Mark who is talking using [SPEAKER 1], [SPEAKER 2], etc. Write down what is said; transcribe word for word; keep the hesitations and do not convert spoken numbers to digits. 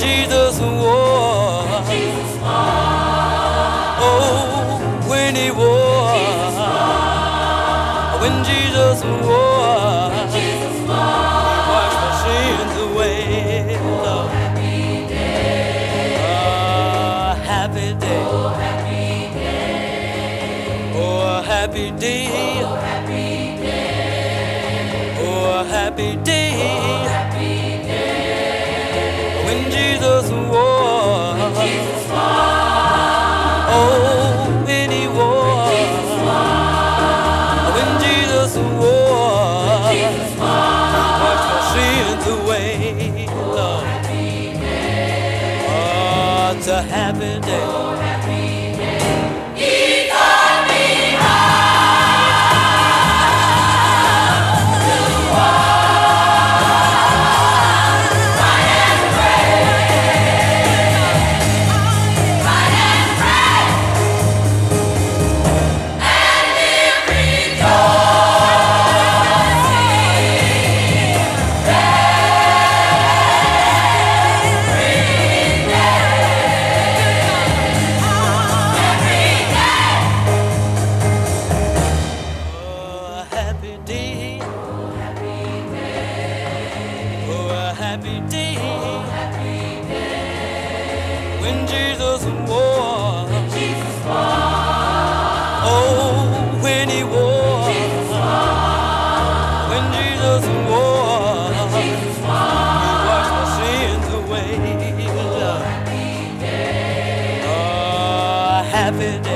[SPEAKER 1] Jesus wore, oh, when he wore, when Jesus wore, he washed my sins away. Lord. Oh, happy day, oh, happy day, oh, happy day. When Jesus wore, oh, when he wore, when Jesus wore, he washed my sins away, Lord. Oh, it's a happy day. Happy day, oh, happy day, when Jesus wore, when Jesus wore, oh, when he wore, when Jesus wore, he washed my sins away, Lord. Oh, happy day.